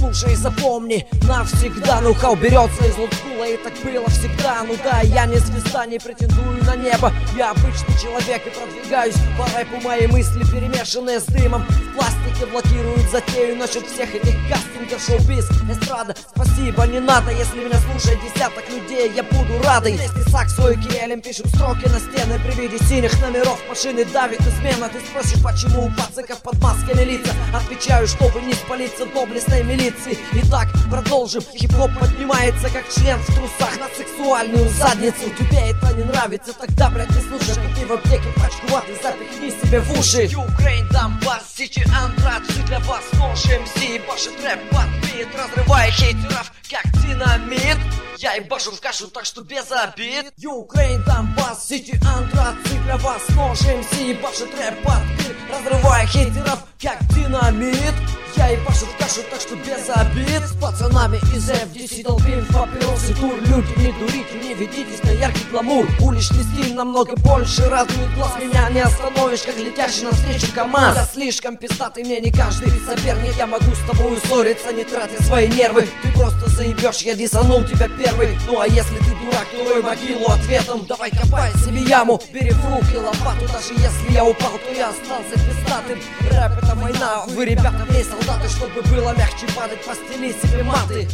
слушай, запомни навсегда. Ну-ха уберется из олдскула, и так было всегда. Ну да, я не звезда, не претендую на небо. Я обычный человек и продвигаюсь по рэпу. Мои мысли перемешанные с дымом в пластике блокируют затею насчет всех этих кастингов, шоу-биз, эстрада. Спасибо, не надо, если меня слушает десяток людей, я буду рада. Вместе с Аксой и Киэлем пишем строки на стены. При виде синих номеров машины давит измена. Ты спросишь, почему у пациков под масками лица? Отвечаю, чтобы не спалиться доблестной милиции. Итак, продолжим. Хип-хоп поднимается, как член в трусах на сексуальную задницу. Тебе это не нравится, тогда, блядь, не слушай. Купи в аптеке пачку ваты, запихни себе в уши. Ukraine, Донбасс, Сити, Антраци, для вас нож МС, ебашит рэп под бит, разрывая хейтеров, как динамит. Я ебашу в кашу, так что без обид. Ukraine, Донбасс, Сити, Антраци, для вас нож МС, ебашит рэп под бит, разрывая хейтеров, как динамит. Я ебашу в кашу, так что без обид. С пацанами из FDC долбим в папиросы тур. Люди, не дурите, не ведитесь на яркий гламур. Уличный стиль намного больше радует глаз. Меня не остановишь, как летящий навстречу КамАЗ. Я слишком пиздатый, мне не каждый соперник. Я могу с тобой ссориться, не тратя свои нервы. Ты просто заебешь, я дисанул тебя первый. Ну а если ты дурак, то рой могилу ответом. Давай копай себе яму, бери в руки лопату. Даже если я упал, то я остался пиздатым. Рэп это война, вы, ребята, мне солдаты. Чтобы было мягче падать, постели себе маты.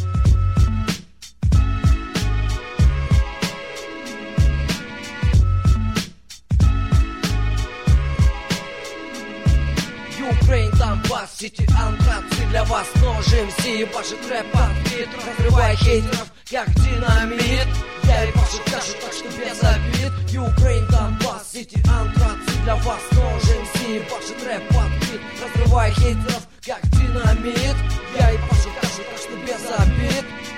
Ukraine, Донбасс, Сити, Антраци, для вас нож МС, ебашит рэп под бит, разрывая хейтеров, как динамит. Я ебашу в кашу, так что без обид. Ukraine, Донбасс, Сити, Антраци, для вас нож МС, ебашит рэп под бит, разрывая хейтеров, как динамит. Я ебашу в кашу, так что без обид.